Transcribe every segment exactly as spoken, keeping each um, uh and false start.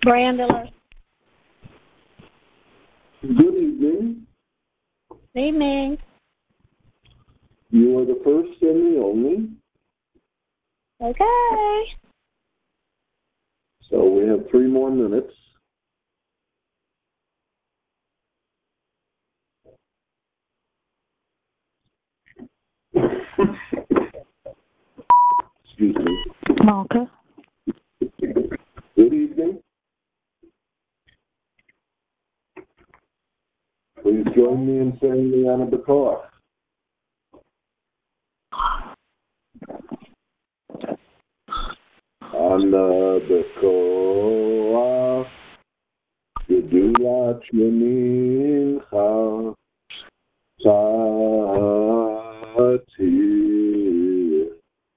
Brandula. Good evening. Evening. You are the first and the only. Okay. So we have three more minutes. Excuse me. Malka. Good evening. Please join me in saying the Ana B'Koach. Ana B'Koach Gedulat Yemincha Tzati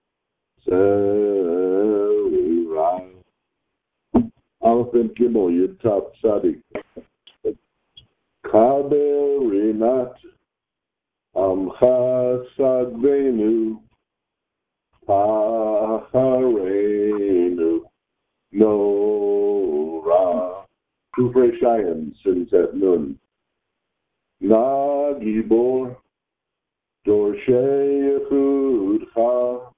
Zerira Aleph and Gimel Yud Tav Tzadik Kabel Rinat Amcha Sadvenu Paharenu Nora Kufrei Shayan Sinset Nun Na Gibor Dorshei Yechudcha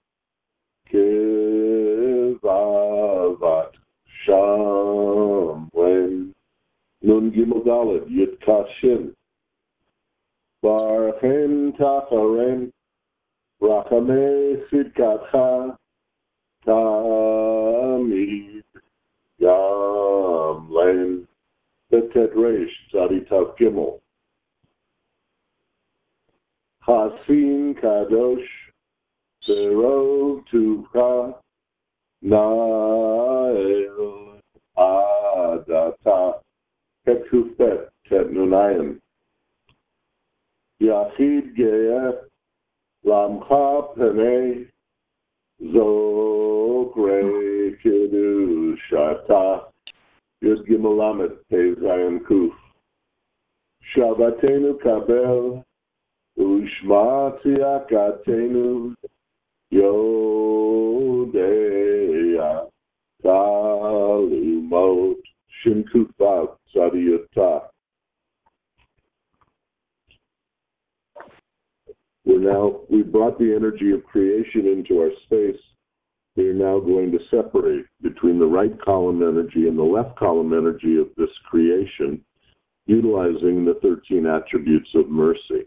Kevavat Shamwen Nun Gimel Daled Yud Kashin Barchem Tacharem Rachamei Chidkatcha Tamid Yamlen Betet Reish Tzadi Tav Gimel Chasim Kadosh Zerov Tuvcha Nael Adata Tet Kufet Tet Nunayim Yachid Ge'eh Lamcha Penei Zokre Kedushata Yud Gimel Lamed Pei Zayin Kuf Shabbatenu Kabel Ushma Tziyakatenu Yodeya Talumot Shin Kuf Vav Tzadi Yud Tav. We're now, we brought the energy of creation into our space. We're now going to separate between the right column energy and the left column energy of this creation, utilizing the thirteen attributes of mercy.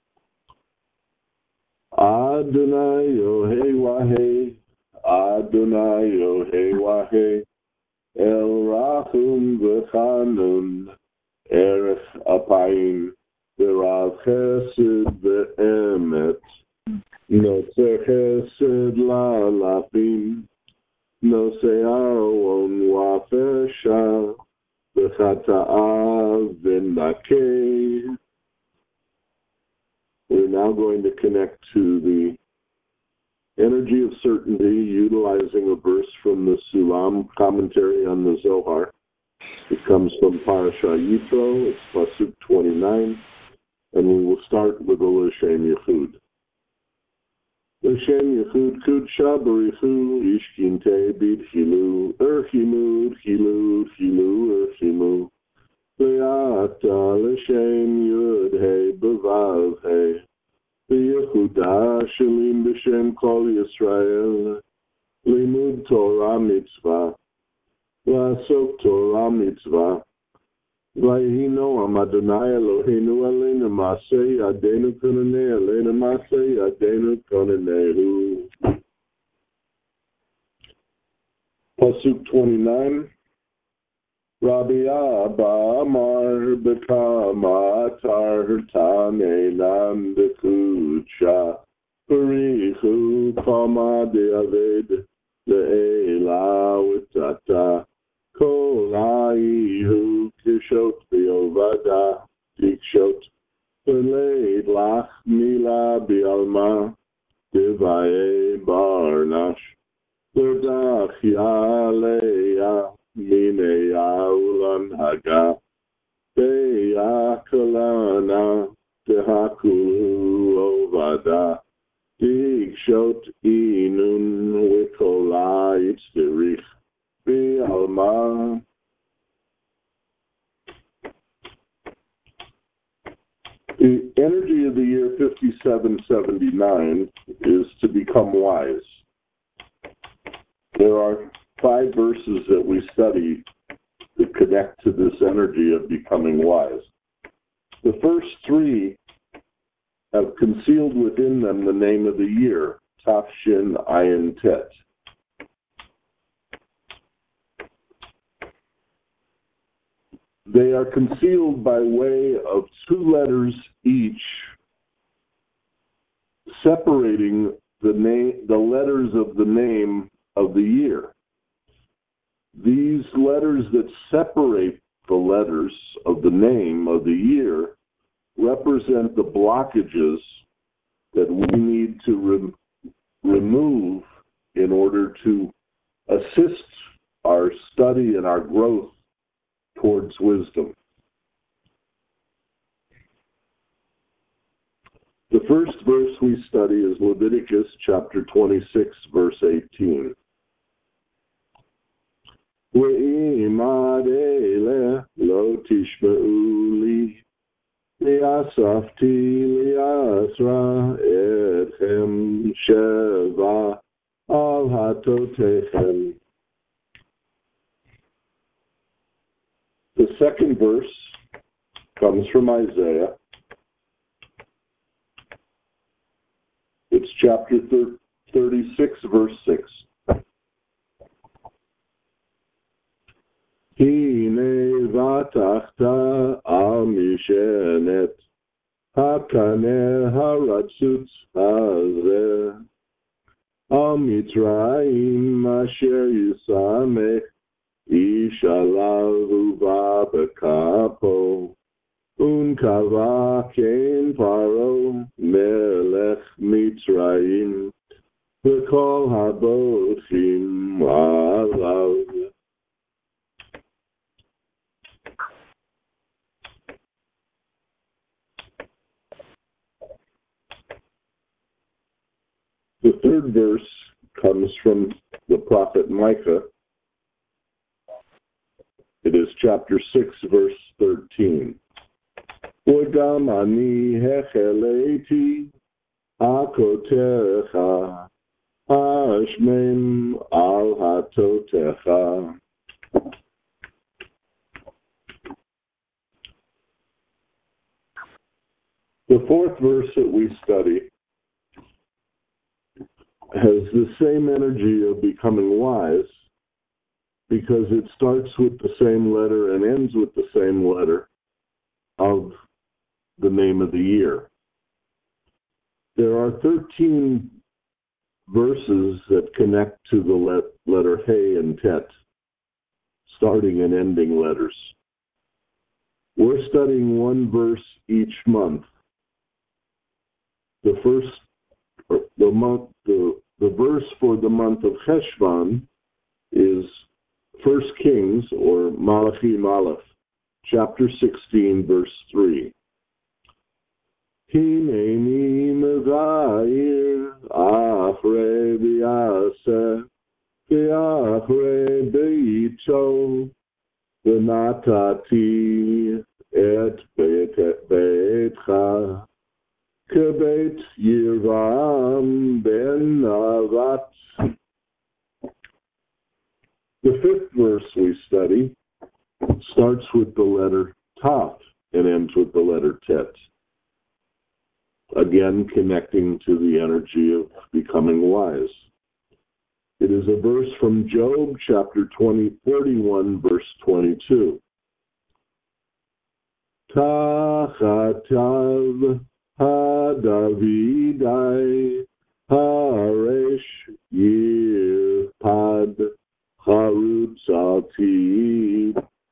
Adonai Yohei Wahei, Adonai Yohei Wahei, El Rachum V'Chanun, Erech Apayim, V'Rav Chesed V'Emet, Noseh Chesed La'alafim, Noseh Aron Wa'afesha, V'Chata'av V'Nakeh. We're now going to connect to the energy of certainty, utilizing a verse from the Sulam commentary on the Zohar. It comes from Parasha Yitro, it's Pasuk twenty-nine, and we will start with the L'Shem Yechud. L'Shem Yechud Kudsha Barichu Ishkinte Bidchilu Erchimu Chilu Chilu Erchimu Ve'ata L'Shem Yud Hei B'Vav Hei V'Yechuda Shelim B'Shem Kol Yisrael Limud Torah Mitzvah V'Asok Torah Mitzvah V'Yehi Noam Adonai Eloheinu Aleinu Masei Adenu Konanei Aleinu Masei Adenu Konanehu. Pasuk twenty-nine. Rabbi Abba Amar B'Kama Atar Taneinam Dekucha Parichu Kama De'aved Le'ela Utata Kol Ha'ihu Kishot B'Yovada Tikshot V'leid Lach Mila B'Alma Devaye Barnash L'Dach Yaleya Mineya Ulan Haga Beya Kalana Tehakulu Ovada Tikshot Inun Wikola Itzderich B'Alma energy of the year fifty-seven seventy-nine is to become wise. There are five verses that we study that connect to this energy of becoming wise. The first three have concealed within them the name of the year, Tav Shin Ayin Tet. They are concealed by way of two letters each, separating the name, the letters of the name of the year. These letters that separate the letters of the name of the year represent the blockages that we need to re- remove in order to assist our study and our growth towards wisdom. The first verse we study is Leviticus chapter twenty-six, verse eighteen. Ve'imad eleh lo tishma'u li li'asafti li'asra etchem sheva al hatotechem. The second verse comes from Isaiah. It's chapter thirty-six, verse six. Hine vatachta al mishenet hakane haratzut hazeh al mitzrayim asher yisamech Ishalav uva bekapo unkava ken paro melech mitzrayim v'kol habochim alav. The third verse comes from the prophet Micah. It is chapter six, verse thirteen. Odam ani hecheleti akotecha ashmem al hatotecha. The fourth verse that we study has the same energy of becoming wise, because it starts with the same letter and ends with the same letter of the name of the year. There are thirteen verses that connect to the let, letter He and Tet, starting and ending letters. We're studying one verse each month. The first, the month, the, the verse for the month of Cheshvan is First Kings, or Malachi Malach, chapter sixteen, verse three. Hineni mevair achre b'yaseh v'achre b'yito v'natati et beitcha kebeit Yirvam ben Navat. The fifth verse we study starts with the letter Tav and ends with the letter Tet, again connecting to the energy of becoming wise. It is a verse from Job chapter twenty, forty-one, verse twenty-two. Tachatav ha-Davidai ha-Resh Yirpad Harutzati.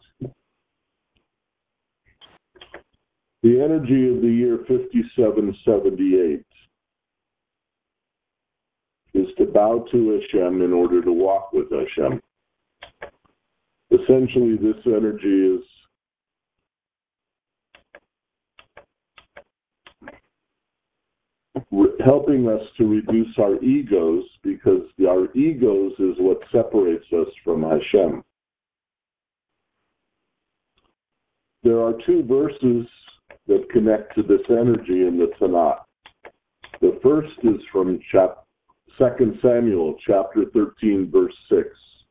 The energy of the year fifty-seven seventy-eight is to bow to Hashem in order to walk with Hashem. Essentially, this energy is re- helping us to reduce our egos, because our egos is what separates us from Hashem. There are two verses that connect to this energy in the Tanakh. The first is from chap- Second Samuel, chapter thirteen, verse six.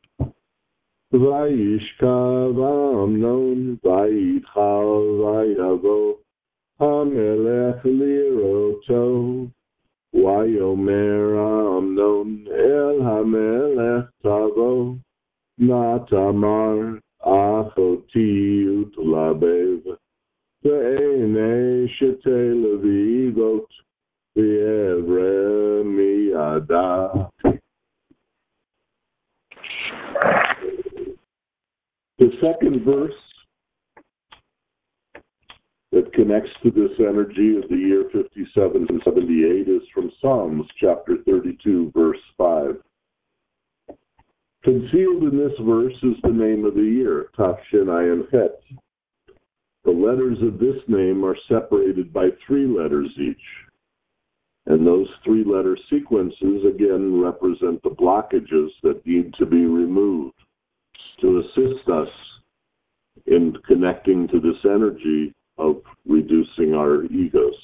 Vayishkav Amnon vayitchal vayavo hamelech liroto vayomer Amnon el hamelech tavo natamar achoti utlabev ve'enei shetei levigot v'evre miyada. The second verse that connects to this energy of the year fifty-seven seventy-eight is from Psalms chapter thirty-two, verse five. Concealed in this verse is the name of the year, Tafshin Ayin Het. The letters of this name are separated by three letters each. And those three-letter sequences, again, represent the blockages that need to be removed to assist us in connecting to this energy of reducing our egos.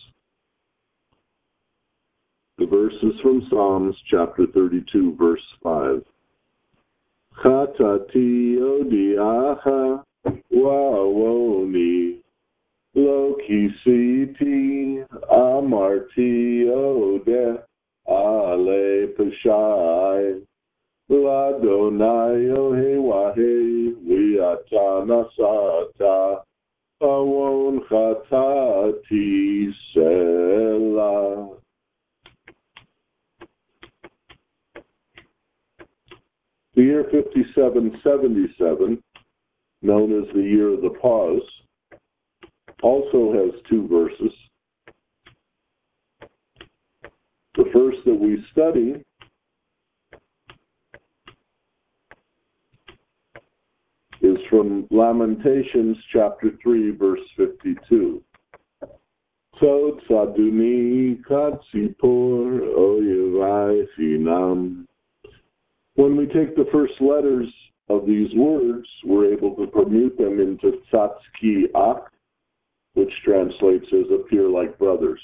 The verse is from Psalms chapter thirty-two, verse five. Chatati odiacha wa'awoni lo kisiti amarti odeh ale pashai L'Adonai Ohewahe Viata Nasata Awon Chatati Selah. The year fifty-seven seventy-seven, known as the year of the pause, also has two verses. The first that we study is from Lamentations chapter three, verse fifty-two. So tzaduni katzipor oyevai finam. When we take the first letters of these words, we're able to permute them into tzatzki ak, which translates as appear like brothers.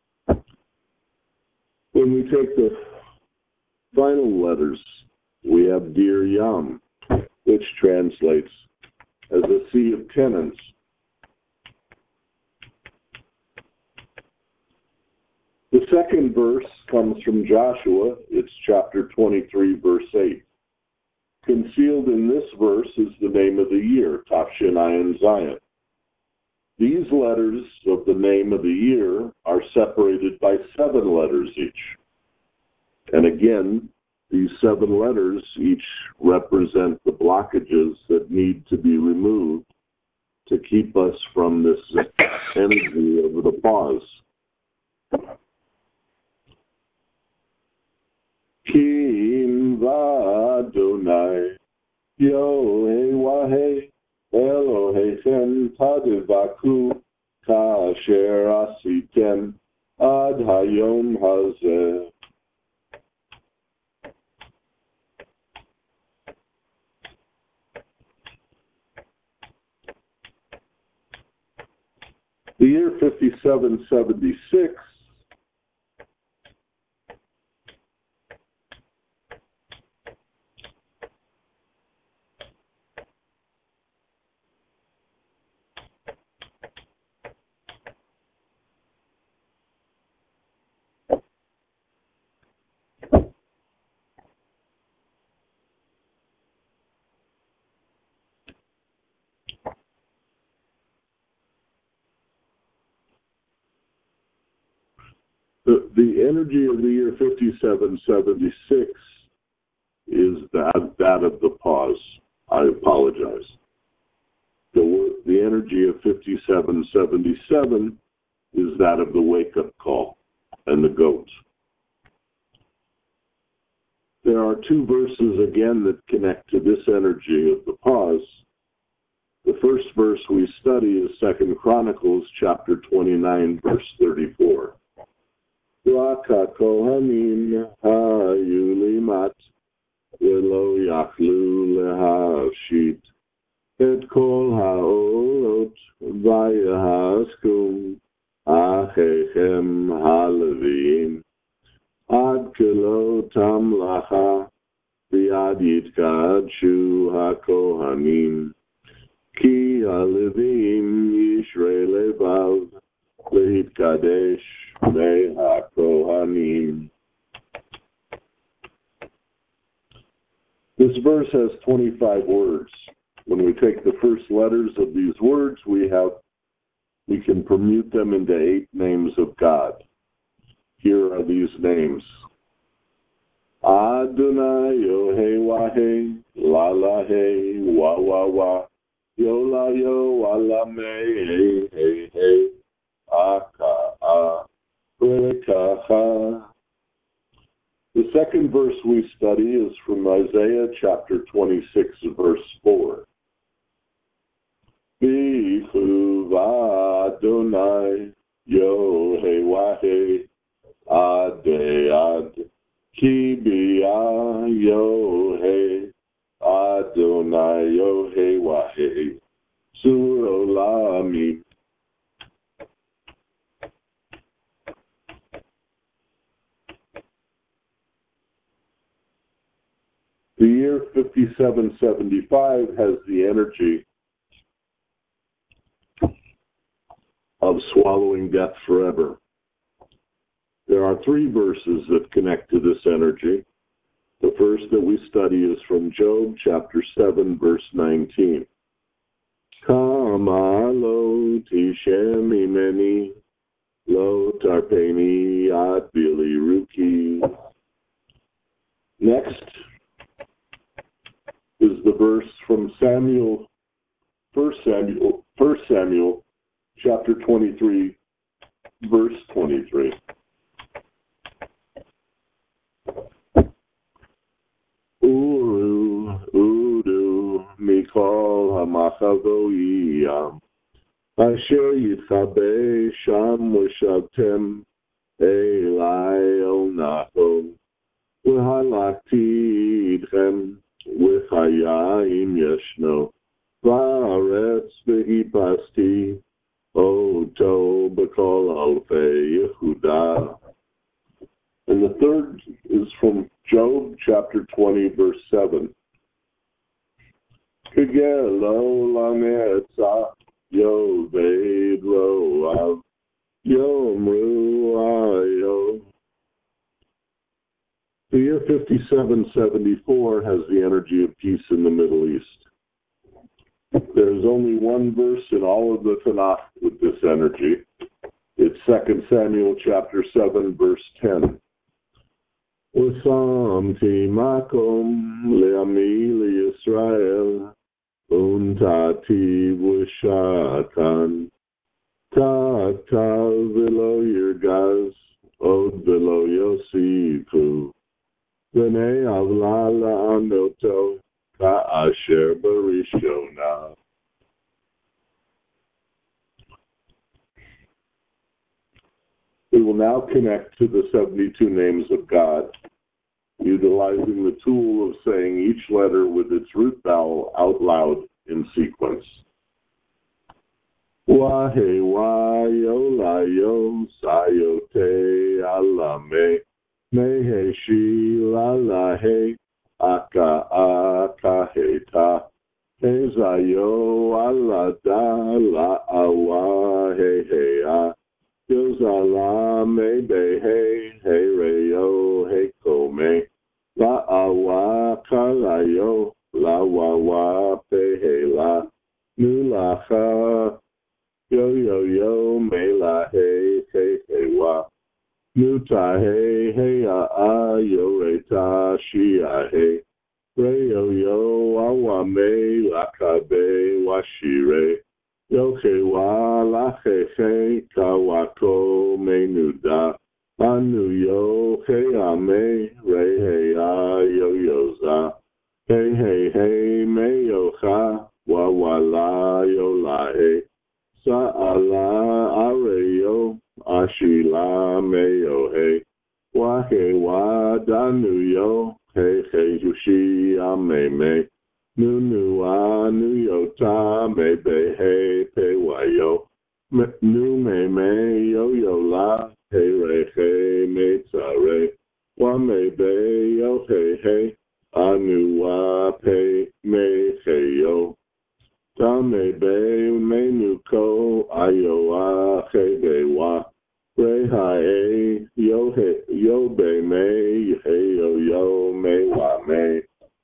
When we take the final letters, we have dir yam, which translates as a sea of tenants. The second verse comes from Joshua. It's chapter twenty-three, verse eight. Concealed in this verse is the name of the year, Tafshin Ayin Zion. These letters of the name of the year are separated by seven letters each. And again, these seven letters each represent the blockages that need to be removed to keep us from this energy of the pause. Kim v'Adonai Yohewahe Elohechem tadivaku kasher asitem ad hayom hazeh. The year fifty-seven seventy-six The, the energy of the year fifty-seven seventy-six is that, that of the pause. I apologize. The, the energy of fifty-seven seventy-seven is that of the wake-up call and the goat. There are two verses again that connect to this energy of the pause. The first verse we study is Second Chronicles chapter twenty-nine, verse thirty-four. Raka kohanim hayu limat velo yachlu lehashit et kol ha'olot vayahaskum achechem haleviim ad kelo tamlacha v'ad yitkadshu hakohanim ki haleviim yishrei levav lehitkadesh me hakohanim. This verse has twenty-five words. When we take the first letters of these words, we have we can permute them into eight names of God. Here are these names: Adonai Yohei La La He Wa Wa Wa Yola Yo Wala Me He He He Aka A Rekacha. The second verse we study is from Isaiah chapter twenty-six, verse four. Bichuv Adonai Yohei Wahe Ade Ad Ki Bia Yohei Adonai Yohei Wahe Surolami. The year fifty-seven seventy-five has the energy of swallowing death forever. There are three verses that connect to this energy. The first that we study is from Job chapter seven, verse nineteen. Kama lo tishem imeni lo tarpeni ad bili ruki. Next is the verse from Samuel, First Samuel, First Samuel, chapter twenty-three, verse twenty-three. Uru, Udu, Mikol Hamachavoiyam, Asher Yitchabe Sham Mushavtem, Elai Onacho, Uhalakti Idchem, Wechayim Yeshno, Va'aretz V'hipasti, Oto B'kol Alfei Yehuda. And the third is from Job chapter twenty, verse seven. Kegelo Lametza Yoved Roav Yomru Ayo. The year fifty-seven seventy-four has the energy of peace in the Middle East. There's only one verse in all of the Tanakh with this energy. It's Second Samuel chapter seven, verse ten. Usamti makom le'ami le'Yisrael untati v'shatan ta'tal v'lo yirgaz od v'lo yosifu v'nei avla la'anoto ka'asher barishona. We will now connect to the seventy-two names of God, utilizing the tool of saying each letter with its root vowel out loud in sequence. Wahe wa yo la yo sayote alame mehe shi la la he aka aka heta hezayo alada la awa he he a Yozala me be he he reyo he kome la awa kalayo la wawa pe he la nulacha yo yo yo me la he he he wa nuta he he a a yo eta shi a he reyo yo awa me la kabe washire Yoche wa lacheche kawako menuda anu yo he ame re he a yo yoza he he he me yocha wa wala yo la he sa ala are yo ashila me yo he wa he wa danu yo he he yushi ame me Nu nu a nu yo ta me be he pe wa yo. Nu me me yo yo la he re he me ta re. Wa me be yo he he. A nu wa pe me he yo. Ta me be me nu ko a yo a he be wa. Re ha e yo he yo be me he yo yo me wa me.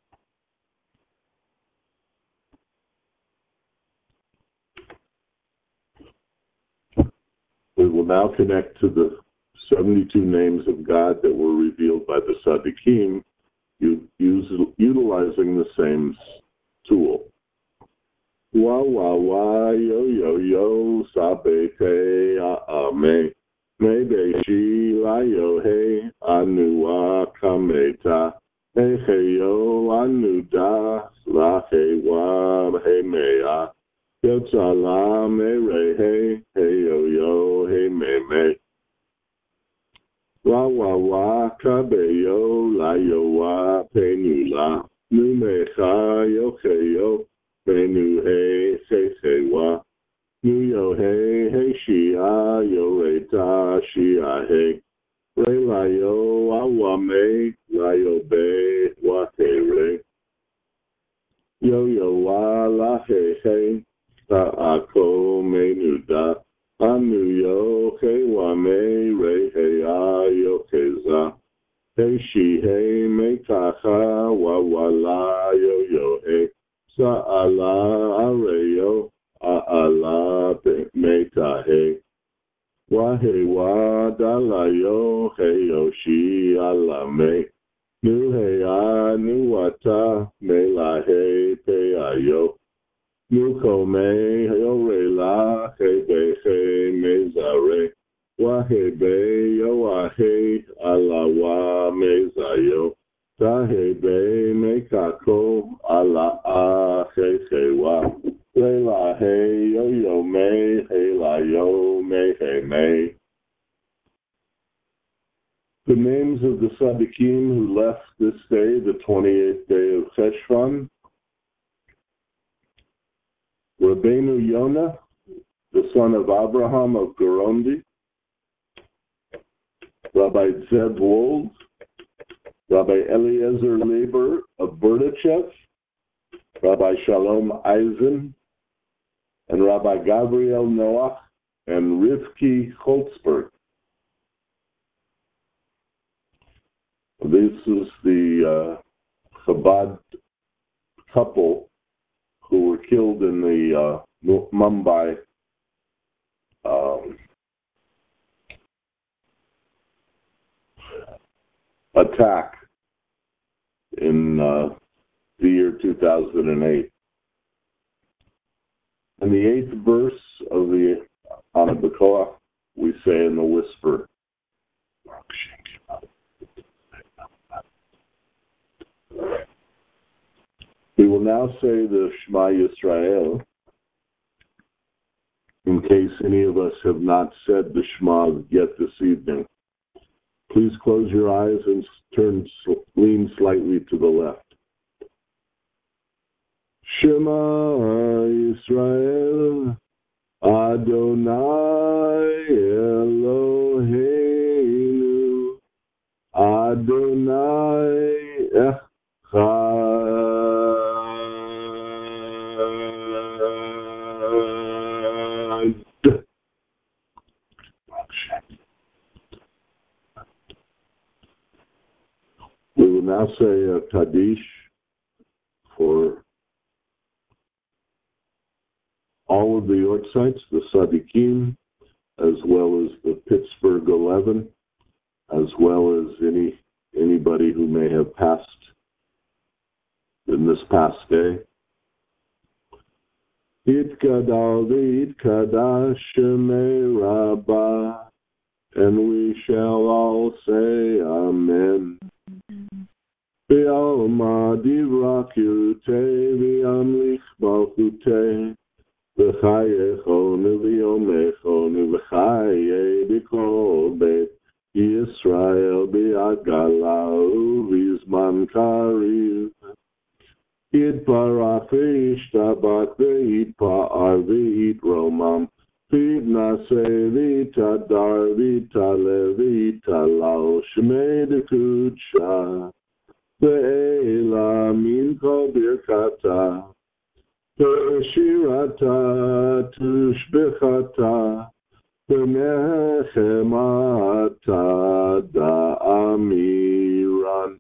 We will now connect to the seventy-two names of God that were revealed by the Tzaddikim, utilizing the same tool. Wa wa wa yo yo yo sabe te a a me me be shi la yo he anu wa kameta he he yo anu da la he wa he me a. Yo la me re he he yo yo he me me. Wa wa wa ka be yo la yo wa pe nu la nu me cha yo he yo pe nu he he he wa nu yo he he shi a yo re ta shi a he re la yo wa wa me la yo be wa he re yo yo wa la he he. A ko me nu da anu yo he wa me re he a yo he za he shi he me ka ha wa wa la yo yo he sa ala a re yo a ala me ta he wa he wa da la yo he yo shi ala me nu he a nu wa ta me la he pe a yo. Nuko me yo re la he be he me za re wa he be yo a he ala wa me za yo ta he be me ka ko ala a he he wa re la he yo yo me he la yo me he me. The names of the Tzaddikim who left this day, the twenty-eighth day of Cheshvan. Rabbeinu Yonah, the son of Abraham of Gerondi, Rabbi Zeb Wold, Rabbi Eliezer Leber of Berdichev, Rabbi Shalom Eisen, and Rabbi Gabriel Noach and Rivki Holtzberg. This is the uh, Chabad couple who were killed in the uh, Mumbai um, attack in uh, the year two thousand eight. In the eighth verse of the Anabakoa, we say in the whisper, we will now say the Shema Yisrael, in case any of us have not said the Shema yet this evening. Please close your eyes and turn, lean slightly to the left. Shema Yisrael, Adonai Eloheinu, Adonai Echad. We will now say a Kaddish for all of the Yortzites, the Tzaddikim, as well as the Pittsburgh eleven, as well as any anybody who may have passed in this past day. Yitkadal v'yitkadash shemei Rabbah, and we shall all say Amen. V'alma divrak yirutei v'yamlich malchutei, v'chayechon v'yomechon v'chayei b'kol beit Yisrael b'yagala u'v'zman kariv. Yitbarach v'yishtabat v'yitpa'ar v'yitromam v'yitnaseh v'yitadar v'yitaleh v'yitalal shmei dekudsha ve'ela min kol birkata ve'shirata tushbechata ve'nechemata da'amiran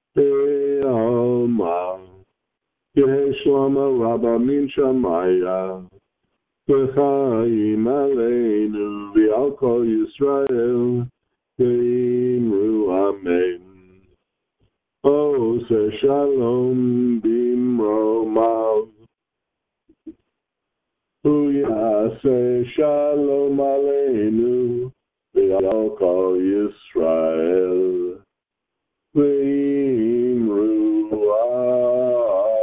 ve'alma Yehi Shlama Rabba Min Shamaya V'chaim Aleinu V'al Kol Yisrael V'imru Amen Ose Shalom Bimromav Uyase Shalom Aleinu V'al Kol Yisrael V'imru Amen.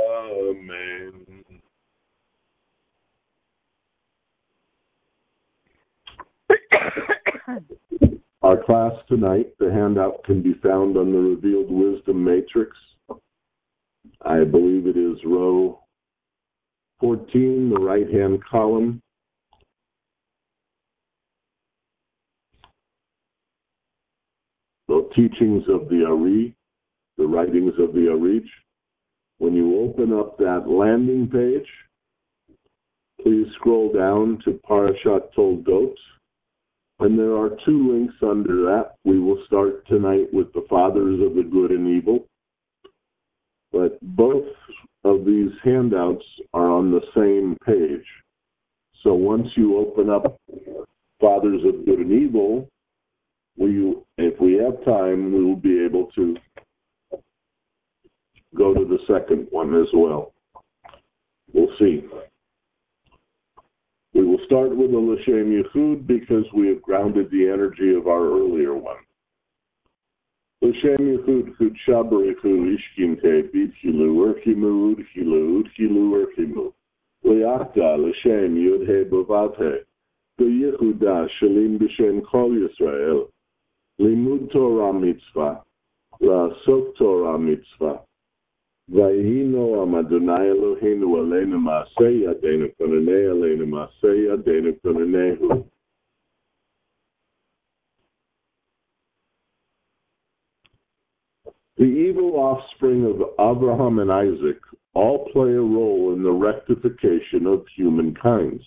Our class tonight, the handout can be found on the Revealed Wisdom Matrix. I believe it is row fourteen, the right-hand column. The teachings of the Ari, the writings of the Arich. When you open up that landing page, please scroll down to Parashat Toldot, and there are two links under that. We will start tonight with the fathers of the good and evil, but both of these handouts are on the same page. So once you open up fathers of good and evil, we, if we have time, we will be able to go to the second one as well. We'll see. We will start with the L'Shem Yichud because we have grounded the energy of our earlier one. L'Shem Yichud Chudsha B'Richu Ishkinte B'Tchilu Urchimu Udchilu Udchilu Urchimu L'Yachta L'Shem Yudhe B'Vavhe B'Yichuda Shalim B'Shem Kol Yisrael Limud Torah Mitzvah La'asok Torah Mitzvah Vayhi Noam Adonai Eloheinu Aleinu Ma'aseh Yadeinu Konanei Aleinu Ma'aseh Yadeinu Konanehu. The evil offspring of Abraham and Isaac all play a role in the rectification of humankind.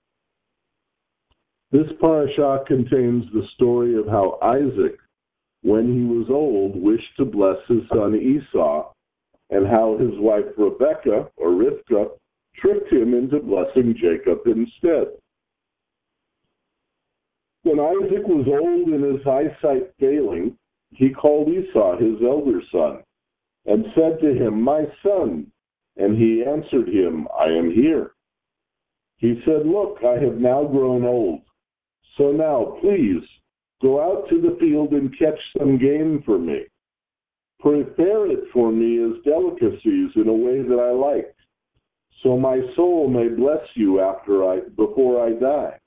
This parasha contains the story of how Isaac, when he was old, wished to bless his son Esau, and how his wife Rebekah, or Rivkah, tricked him into blessing Jacob instead. When Isaac was old and his eyesight failing, he called Esau, his elder son, and said to him, "My son." And he answered him, "I am here." He said, "Look, I have now grown old. So now, please, go out to the field and catch some game for me. Prepare it for me as delicacies in a way that I like, so my soul may bless you after I, before I die."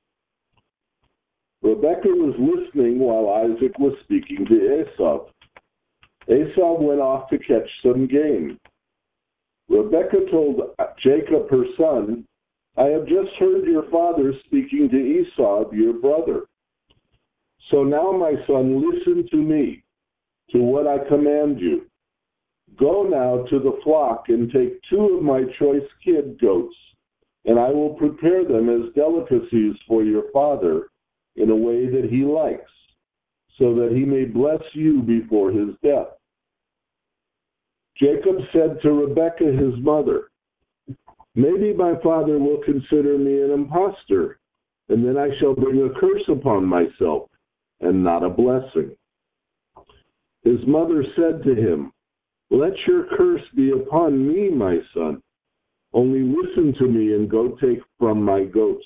Rebekah was listening while Isaac was speaking to Esau. Esau went off to catch some game. Rebekah told Jacob, her son, "I have just heard your father speaking to Esau, your brother. So now, my son, listen to me, to what I command you. Go now to the flock and take two of my choice kid goats, and I will prepare them as delicacies for your father in a way that he likes, so that he may bless you before his death." Jacob said to Rebekah, his mother, "Maybe my father will consider me an impostor, and then I shall bring a curse upon myself and not a blessing." His mother said to him, "Let your curse be upon me, my son. Only listen to me and go take from my goats."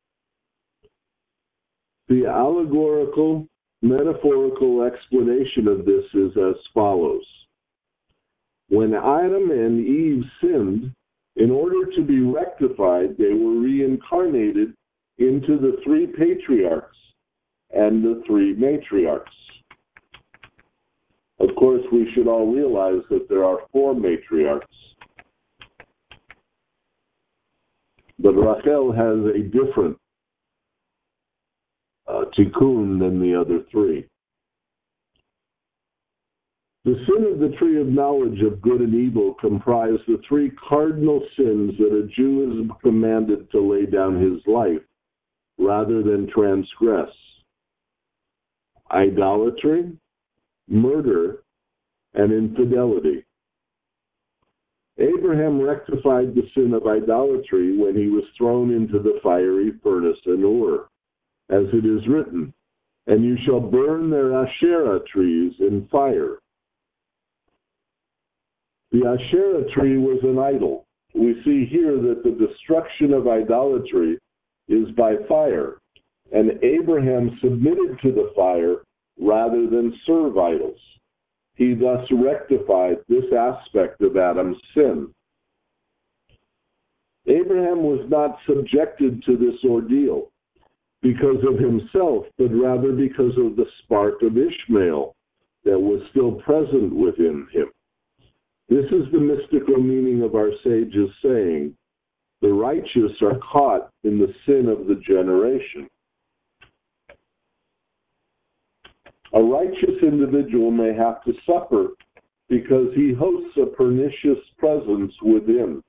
The allegorical, metaphorical explanation of this is as follows. When Adam and Eve sinned, in order to be rectified, they were reincarnated into the three patriarchs and the three matriarchs. Of course, we should all realize that there are four matriarchs, But Rachel has a different uh, tikkun than the other three. The sin of the tree of knowledge of good and evil comprise the three cardinal sins that a Jew is commanded to lay down his life rather than transgress: idolatry, murder, and infidelity. Abraham rectified the sin of idolatry when he was thrown into the fiery furnace in Ur, as it is written, "And you shall burn their Asherah trees in fire." The Asherah tree was an idol. We see here that the destruction of idolatry is by fire, and Abraham submitted to the fire rather than serve idols. He thus rectified this aspect of Adam's sin. Abraham was not subjected to this ordeal because of himself, but rather because of the spark of Ishmael that was still present within him. This is the mystical meaning of our sages saying, "The righteous are caught in the sin of the generation." A righteous individual may have to suffer because he hosts a pernicious presence within.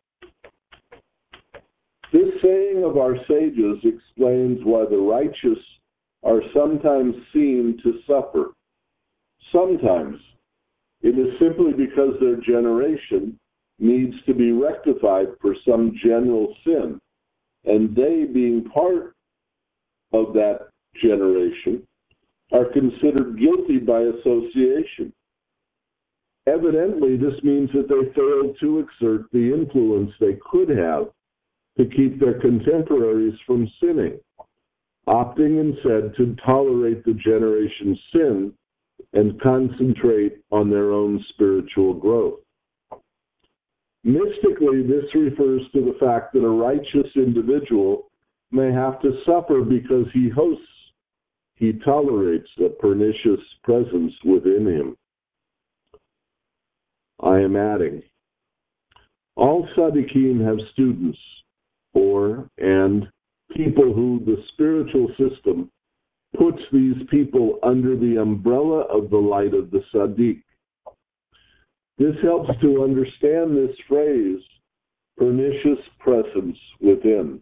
This saying of our sages explains why the righteous are sometimes seen to suffer. Sometimes it is simply because their generation needs to be rectified for some general sin, and they, being part of that generation, are considered guilty by association. Evidently, this means that they failed to exert the influence they could have to keep their contemporaries from sinning, opting instead to tolerate the generation's sin and concentrate on their own spiritual growth. Mystically, this refers to the fact that a righteous individual may have to suffer because he hosts He tolerates the pernicious presence within him. I am adding, all tzaddikim have students, or, and people who the spiritual system puts these people under the umbrella of the light of the tzaddik. This helps to understand this phrase, pernicious presence within.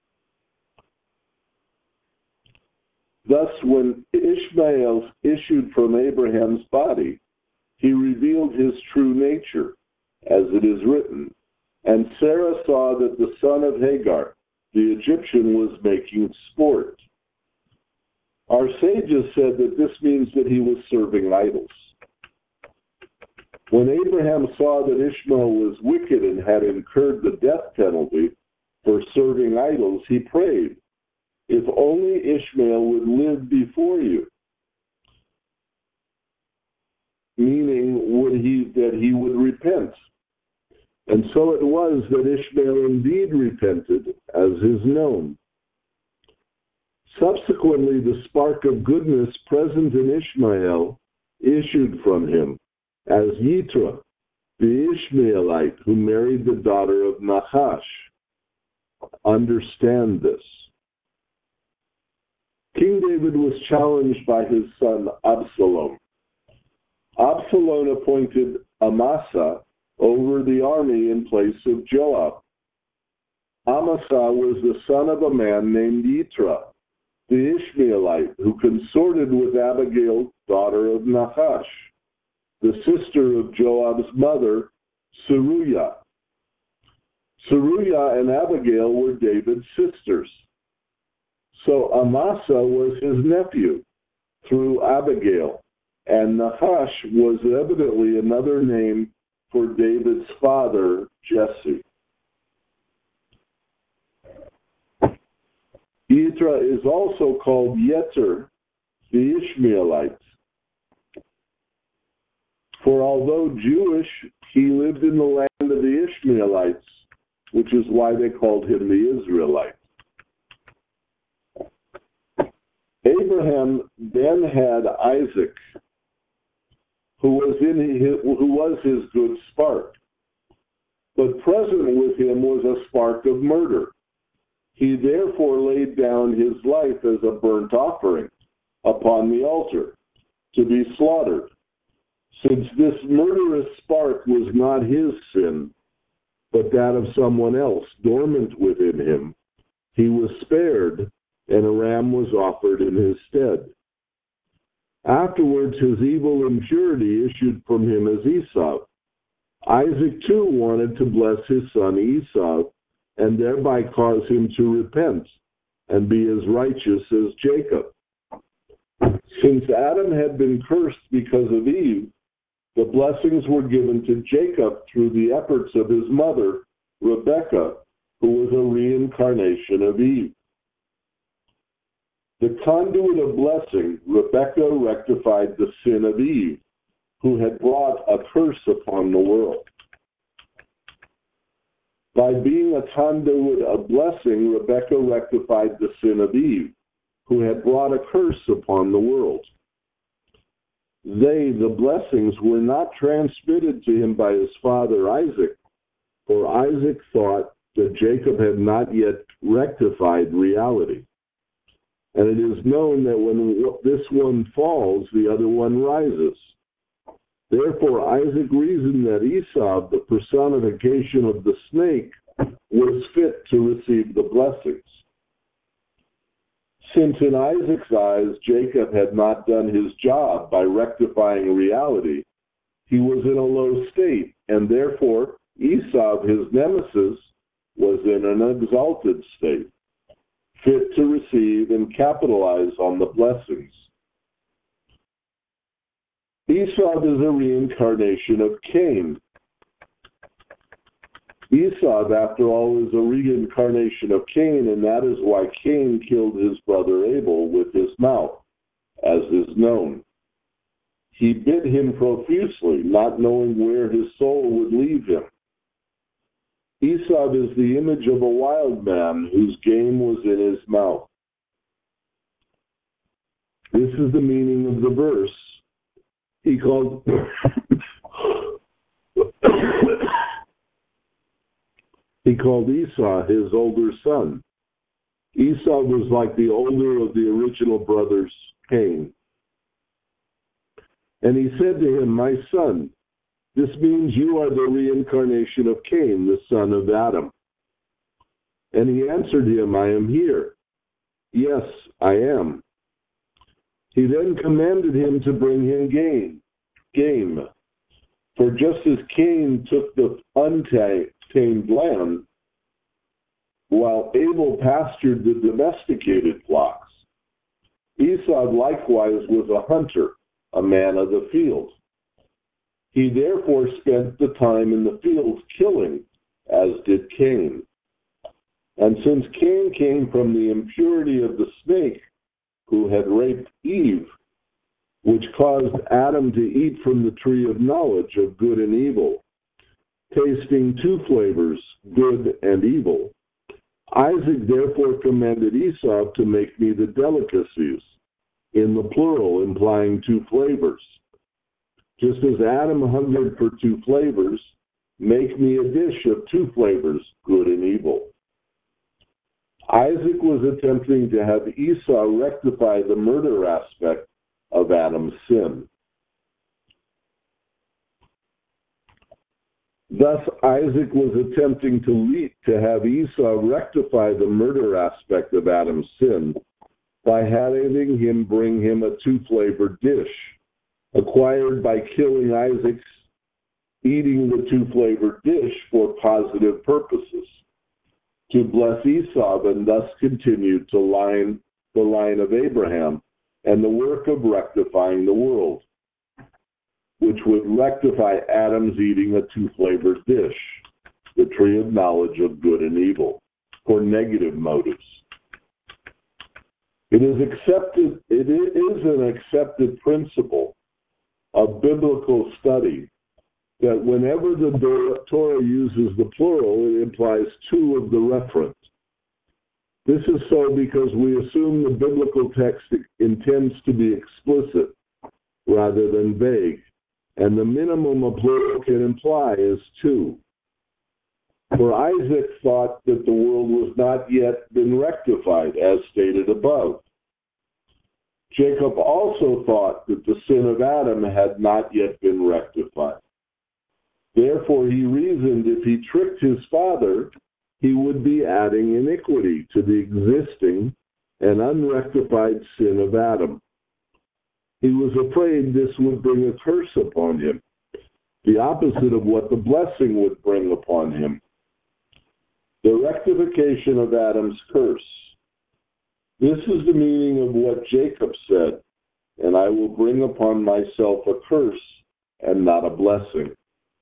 Thus, when Ishmael issued from Abraham's body, he revealed his true nature, as it is written, "And Sarah saw that the son of Hagar, the Egyptian, was making sport." Our sages said that this means that he was serving idols. When Abraham saw that Ishmael was wicked and had incurred the death penalty for serving idols, he prayed, "If only Ishmael would live before you," meaning would he that he would repent. And so it was that Ishmael indeed repented, as is known. Subsequently, the spark of goodness present in Ishmael issued from him, as Yitra, the Ishmaelite who married the daughter of Nachash. Understand this. King David was challenged by his son Absalom. Absalom appointed Amasa over the army in place of Joab. Amasa was the son of a man named Yitra, the Ishmaelite, who consorted with Abigail, daughter of Nachash, the sister of Joab's mother, Seruiah. Seruiah and Abigail were David's sisters. So Amasa was his nephew through Abigail, and Nahash was evidently another name for David's father, Jesse. Yitra is also called Yeter, the Ishmaelite. For although Jewish, he lived in the land of the Ishmaelites, which is why they called him the Israelite. Abraham then had Isaac, who was in his, who was his good spark. But present with him was a spark of murder, He therefore laid down his life as a burnt offering upon the altar to be slaughtered. Since this murderous spark was not his sin, but that of someone else dormant within him, he was spared, and a ram was offered in his stead. Afterwards, his evil impurity issued from him as Esau. Isaac too wanted to bless his son Esau, and thereby cause him to repent and be as righteous as Jacob. Since Adam had been cursed because of Eve, the blessings were given to Jacob through the efforts of his mother, Rebekah, who was a reincarnation of Eve. The conduit of blessing, Rebekah rectified the sin of Eve, who had brought a curse upon the world. By being a conduit of blessing, Rebekah rectified the sin of Eve, who had brought a curse upon the world. They, the blessings, were not transmitted to him by his father Isaac, for Isaac thought that Jacob had not yet rectified reality. And it is known that when this one falls, the other one rises. Therefore, Isaac reasoned that Esau, the personification of the snake, was fit to receive the blessings. Since in Isaac's eyes Jacob had not done his job by rectifying reality, he was in a low state, and therefore Esau, his nemesis, was in an exalted state, fit to receive and capitalize on the blessings. Esau is a reincarnation of Cain. Esau, after all, is a reincarnation of Cain, and that is why Cain killed his brother Abel with his mouth, as is known. He bit him profusely, not knowing where his soul would leave him. Esau is the image of a wild man whose game was in his mouth. This is the meaning of the verse. He called he called Esau his older son. Esau was like the older of the original brothers, Cain. And he said to him, "My son, this means you are the reincarnation of Cain, the son of Adam." And he answered him, "I am here." "Yes, I am." He then commanded him to bring him game, game. For just as Cain took the untamed land, while Abel pastured the domesticated flocks, Esau likewise was a hunter, a man of the field. He therefore spent the time in the field killing, as did Cain. And since Cain came from the impurity of the snake who had raped Eve, which caused Adam to eat from the tree of knowledge of good and evil, tasting two flavors, good and evil, Isaac therefore commanded Esau to make me the delicacies, in the plural, implying two flavors. Just as Adam hungered for two flavors, make me a dish of two flavors, good and evil. Isaac was attempting to have Esau rectify the murder aspect of Adam's sin. Thus, Isaac was attempting to lead, to have Esau rectify the murder aspect of Adam's sin by having him bring him a two-flavored dish, acquired by killing Isaac's, eating the two-flavored dish for positive purposes, to bless Esau and thus continue to line the line of Abraham and the work of rectifying the world, which would rectify Adam's eating a two-flavored dish, the tree of knowledge of good and evil, for negative motives. It is accepted, it is an accepted principle of biblical study that whenever the Torah uses the plural, it implies two of the referent. This is so because we assume the biblical text intends to be explicit rather than vague, and the minimum a plural can imply is two. For Isaac thought that the world was not yet been rectified, as stated above. Jacob also thought that the sin of Adam had not yet been rectified. Therefore, he reasoned if he tricked his father, he would be adding iniquity to the existing and unrectified sin of Adam. He was afraid this would bring a curse upon him, the opposite of what the blessing would bring upon him. The rectification of Adam's curse. This is the meaning of what Jacob said, and I will bring upon myself a curse and not a blessing.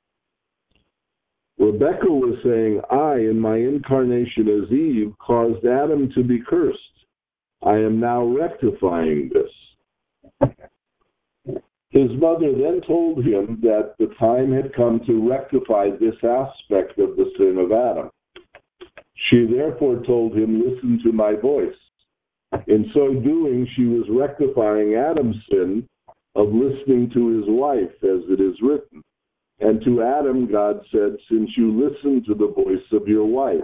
Rebekah was saying, I, in my incarnation as Eve, caused Adam to be cursed. I am now rectifying this. His mother then told him that the time had come to rectify this aspect of the sin of Adam. She therefore told him, listen to my voice. In so doing, she was rectifying Adam's sin of listening to his wife, as it is written. And to Adam, God said, since you listen to the voice of your wife.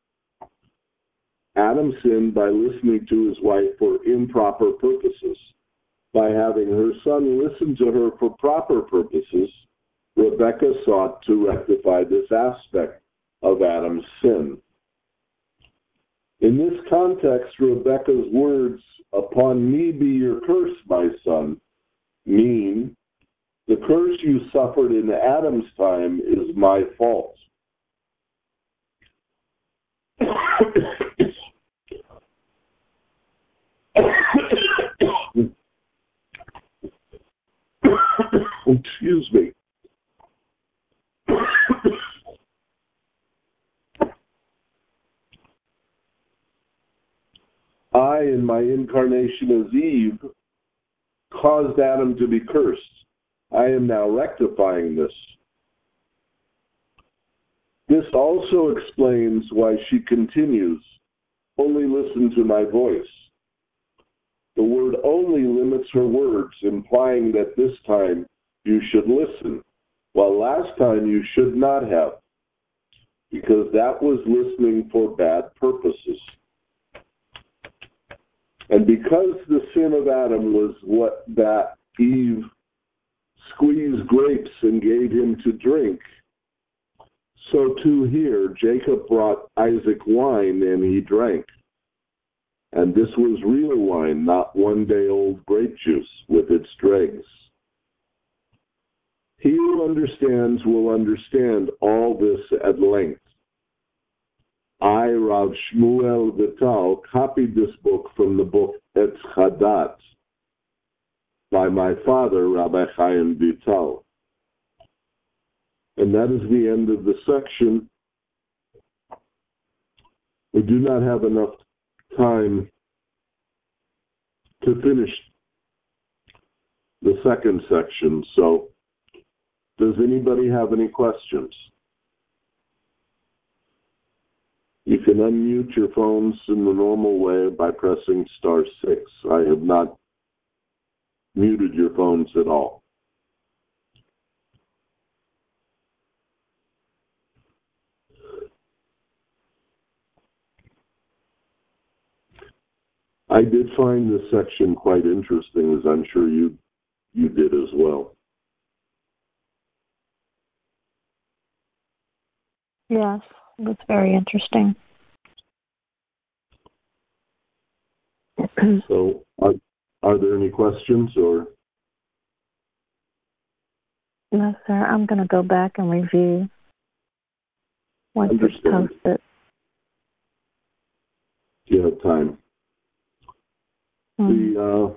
Adam sinned by listening to his wife for improper purposes. By having her son listen to her for proper purposes, Rebekah sought to rectify this aspect of Adam's sin. In this context, Rebekah's words, upon me be your curse, my son, mean, the curse you suffered in Adam's time is my fault. Excuse me. I, in my incarnation as Eve, caused Adam to be cursed. I am now rectifying this. This also explains why she continues, only listen to my voice. The word only limits her words, implying that this time you should listen, while last time you should not have, because that was listening for bad purposes. And because the sin of Adam was what that Eve squeezed grapes and gave him to drink, so too here Jacob brought Isaac wine and he drank. And this was real wine, not one-day-old grape juice with its dregs. He who understands will understand all this at length. I, Rav Shmuel Vital, copied this book from the book Etz Chadat by my father, Rabbi Chaim Vital. And that is the end of the section. We do not have enough time to finish the second section, so does anybody have any questions? You can unmute your phones in the normal way by pressing star six. I have not muted your phones at all. I did find this section quite interesting, as I'm sure you you did as well. Yes, that's very interesting. So, are, are there any questions or? No, sir. I'm going to go back and review once it's posted. Do you have time? Mm-hmm. The uh,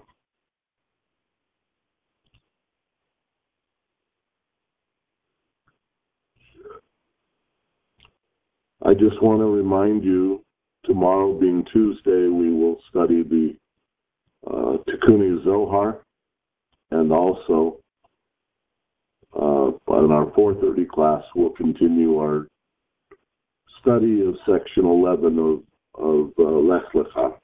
I just want to remind you, tomorrow being Tuesday, we will study the uh, Tikkun Zohar, and also uh, in our four thirty class, we'll continue our study of section eleven of, of uh, Lech Lecha.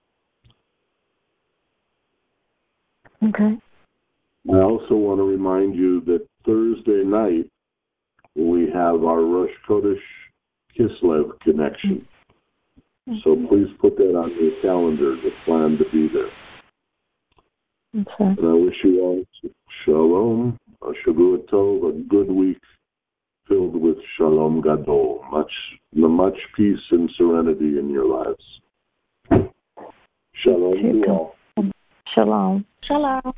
Okay. I also want to remind you that Thursday night, we have our Rosh Chodesh Kislev connection. Mm-hmm. So please put that on your calendar to plan to be there. Okay. And I wish you all shalom, a Shavua Tov, a good week filled with shalom gadol, much, much peace and serenity in your lives. Shalom to all. Shalom. Shalom.